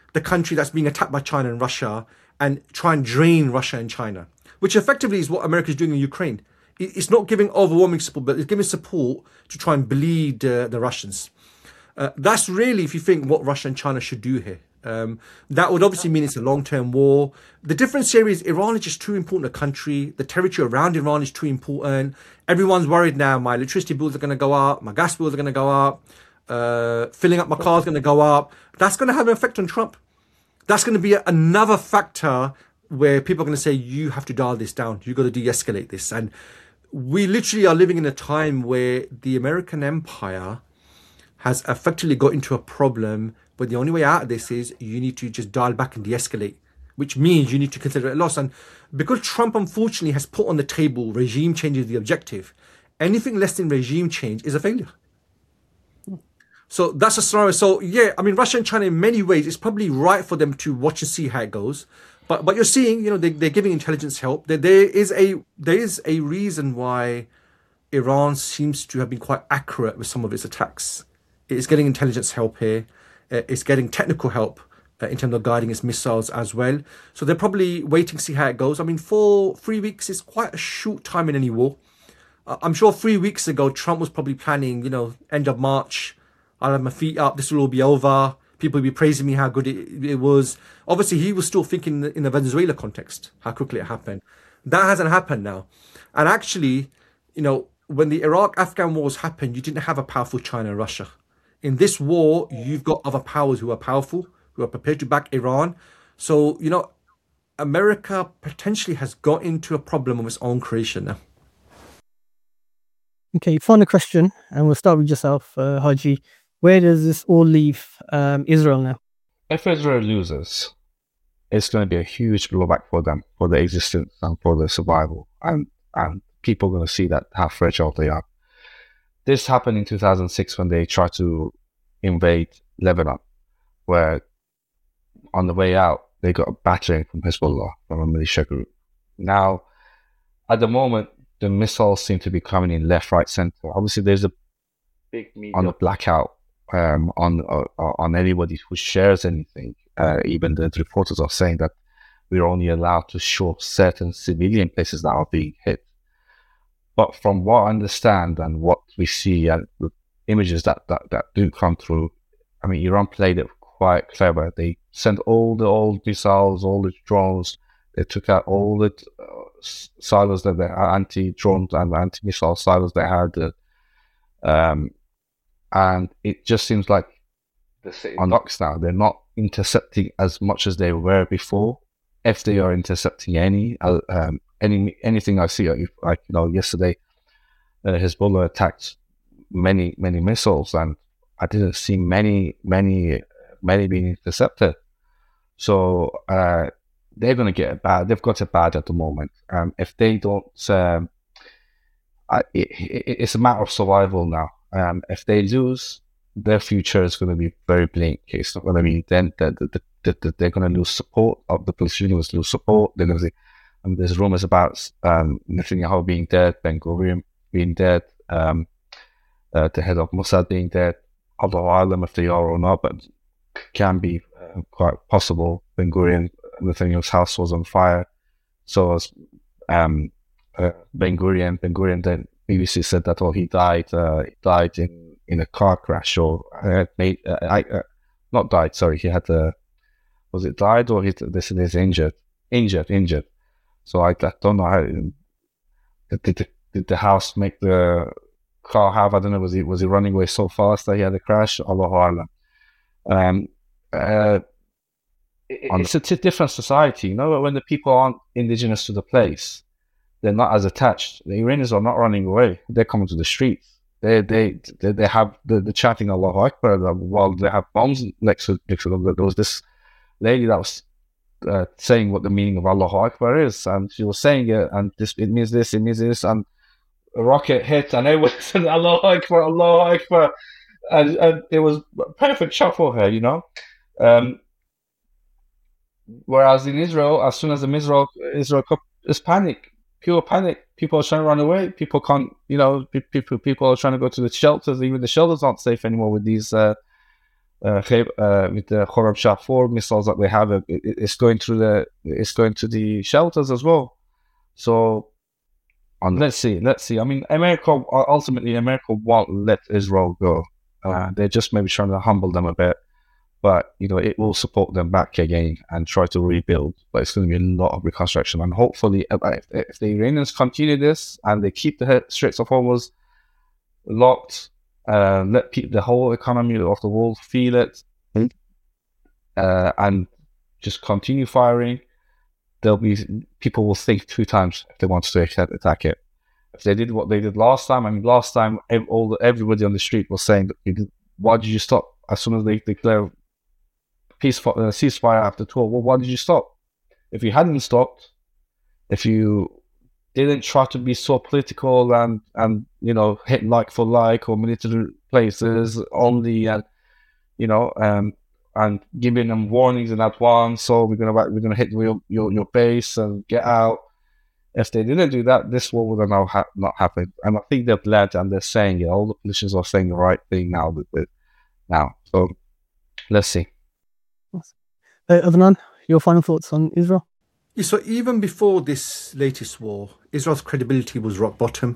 the country that's being attacked by China and Russia and try and drain Russia and China, which effectively is what America is doing in Ukraine. It's not giving overwhelming support, but it's giving support to try and bleed the Russians. That's really, if you think, what Russia and China should do here. That would obviously mean it's a long-term war. The difference here is Iran is just too important a country. The territory around Iran is too important. Everyone's worried now. My electricity bills are going to go up. My gas bills are going to go up. Filling up my car is going to go up. That's going to have an effect on Trump. That's going to be another factor where people are going to say, you have to dial this down. You've got to de-escalate this. And we literally are living in a time where the American empire has effectively got into a problem, but the only way out of this is you need to just dial back and de-escalate, which means you need to consider it a loss. And because Trump, unfortunately, has put on the table regime change as the objective, anything less than regime change is a failure. So that's a scenario. So yeah, I mean, Russia and China, in many ways, it's probably right for them to watch and see how it goes. But you're seeing, they're giving intelligence help. There is a reason why Iran seems to have been quite accurate with some of its attacks. It's getting intelligence help here. It's getting technical help in terms of guiding its missiles as well. So they're probably waiting to see how it goes. I mean, for 3 weeks is quite a short time in any war. I'm sure 3 weeks ago, Trump was probably planning, end of March, I'll have my feet up, this will all be over. People will be praising me how good it was. Obviously, he was still thinking in the Venezuela context, how quickly it happened. That hasn't happened now. And actually, when the Iraq-Afghan wars happened, you didn't have a powerful China and Russia. In this war, you've got other powers who are powerful, who are prepared to back Iran. So, America potentially has got into a problem of its own creation now. Okay, final question, and we'll start with yourself, Haji. Where does this all leave Israel now? If Israel loses, it's going to be a huge blowback for them, for their existence and for their survival. And people are going to see that how fragile they are. This happened in 2006 when they tried to invade Lebanon, where on the way out, they got a battering from Hezbollah, from a militia group. Now, at the moment, the missiles seem to be coming in left, right, center. Obviously, there's a big media on the blackout on anybody who shares anything. Even the reporters are saying that we're only allowed to show certain civilian places that are being hit. But from what I understand and what we see and the images that do come through, I mean, Iran played it quite clever. They sent all the old missiles, all the drones. They took out all the silos that they had, anti-drone and anti-missile silos they had. And it just seems like the city on locks now. They're not intercepting as much as they were before. If they are intercepting anything I see, yesterday, Hezbollah attacked many missiles, and I didn't see many being intercepted. So they're going to get it bad. They've got it bad at the moment. If they don't, it's a matter of survival now. If they lose, their future is going to be very bleak. It's not going to be then they're going to lose support of the Palestinians, lose support. They're going to see, there's rumors about Netanyahu being dead, Ben-Gurion being dead, the head of Mossad being dead. Allahu Alam if they are or not, but can be quite possible. Ben-Gurion, Netanyahu's house was on fire. So was Ben-Gurion then BBC said that he died in a car crash, or not died. Sorry, he had was it died or this is injured. So I don't know how did the house make the car have. I don't know. Was he running away so fast that he had a crash? Allahu Alam. It's a different society, when the people aren't indigenous to the place, they're not as attached. The Iranians are not running away; they're coming to the streets. They have the chanting Allahu Akbar while they have bombs next to them. There was this lady that was saying what the meaning of Allahu Akbar is, and she was saying it, and it means this, and a rocket hit, and everyone said Allahu Akbar, Allahu Akbar, and it was a perfect shot for her, Whereas in Israel, as soon as Israel is panic, pure panic. People are trying to run away. People can't, people are trying to go to the shelters. Even the shelters aren't safe anymore with these with the Khorram Shah 4 missiles that they have, it's going to the shelters as well. So, let's see. I mean, America won't let Israel go. They're just maybe trying to humble them a bit, but it will support them back again and try to rebuild. But it's going to be a lot of reconstruction, and hopefully, if the Iranians continue this and they keep the Straits of Hormuz locked, let the whole economy of the world feel it, and just continue firing, people will think 2 times if they want to attack it. If they did what they did last time, everybody on the street was saying, why did you stop? As soon as they declare ceasefire after 12, well, why did you stop? If you hadn't stopped, if you didn't try to be so political and hit like for like or military places only, and giving them warnings in advance, so we're gonna hit your base and get out. If they didn't do that, this war would have not happened. And I think they've learned, and they're saying it. All the politicians are saying the right thing now. So let's see. Adnan, your final thoughts on Israel? Yeah, so even before this latest war, Israel's credibility was rock bottom.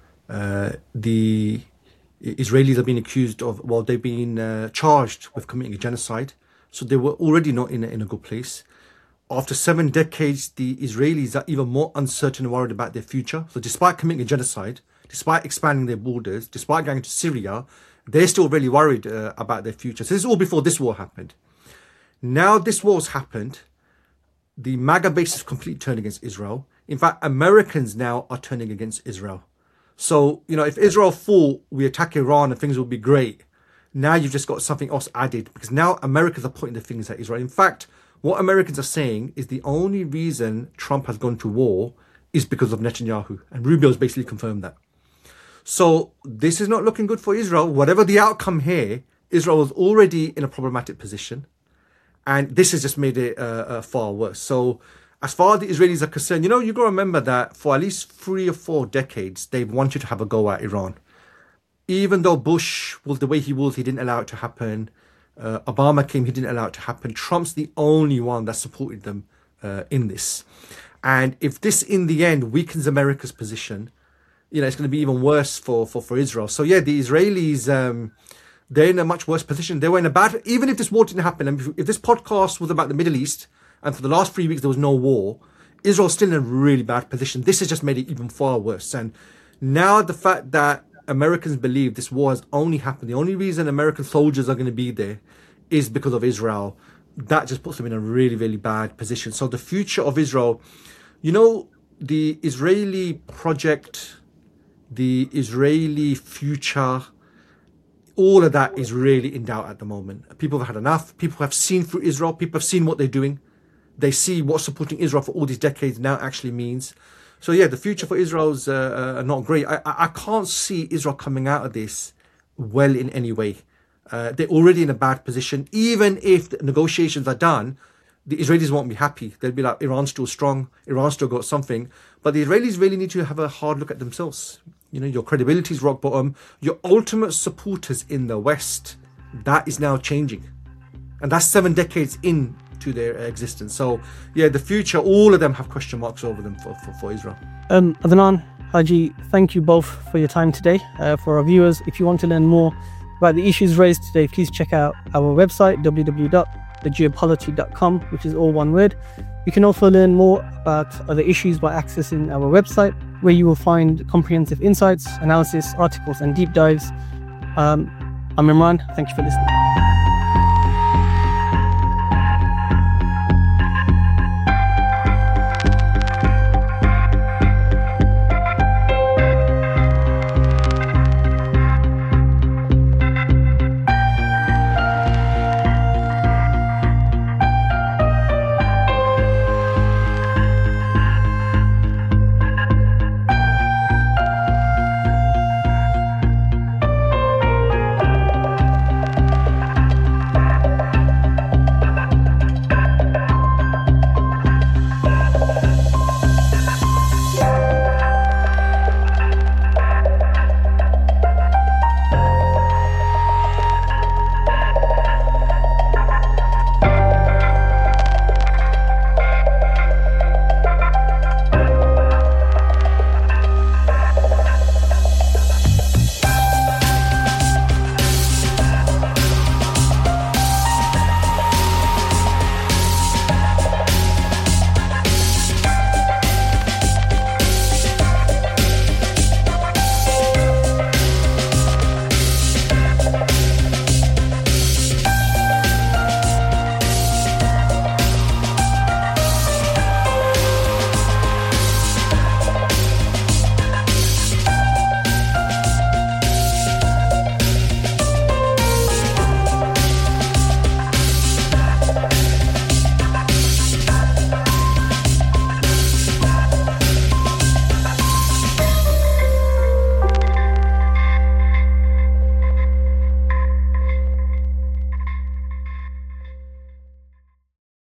The Israelis have been accused of, they've been charged with committing a genocide. So they were already not in a good place. After 7 decades, the Israelis are even more uncertain and worried about their future. So despite committing a genocide, despite expanding their borders, despite going to Syria, they're still really worried about their future. So this is all before this war happened. Now this war's happened, the MAGA base is completely turned against Israel. In fact, Americans now are turning against Israel. So, if Israel thought we attack Iran and things will be great, now you've just got something else added, because now Americans are pointing their fingers at Israel. In fact, what Americans are saying is the only reason Trump has gone to war is because of Netanyahu. And Rubio's basically confirmed that. So this is not looking good for Israel. Whatever the outcome here, Israel was already in a problematic position. And this has just made it far worse. So as far as the Israelis are concerned, you've got to remember that for at least 3 or 4 decades, they've wanted to have a go at Iran. Even though Bush was the way he was, he didn't allow it to happen. Obama came, he didn't allow it to happen. Trump's the only one that supported them in this. And if this, in the end, weakens America's position, it's going to be even worse for Israel. So, yeah, the Israelis, they're in a much worse position. They were in a bad... Even if this war didn't happen, and if this podcast was about the Middle East, and for the last 3 weeks there was no war, Israel's still in a really bad position. This has just made it even far worse. And now the fact that Americans believe this war has only happened, the only reason American soldiers are going to be there is because of Israel, that just puts them in a really, really bad position. So the future of Israel, the Israeli project, the Israeli future, all of that is really in doubt at the moment. People have had enough. People have seen through Israel. People have seen what they're doing. They see what supporting Israel for all these decades now actually means. So yeah, the future for Israel's not great. I can't see Israel coming out of this well in any way. They're already in a bad position. Even if the negotiations are done, the Israelis won't be happy. They'll be like, Iran's still strong. Iran's still got something. But the Israelis really need to have a hard look at themselves. Your credibility is rock bottom. Your ultimate supporters in the West, that is now changing. And that's 7 decades into their existence. So, yeah, the future, all of them have question marks over them for Israel. Adnan, Haji, thank you both for your time today. For our viewers, if you want to learn more about the issues raised today, please check out our website, www.thegeopolity.com, which is all one word. You can also learn more about other issues by accessing our website, where you will find comprehensive insights, analysis, articles, and deep dives. I'm Imran. Thank you for listening.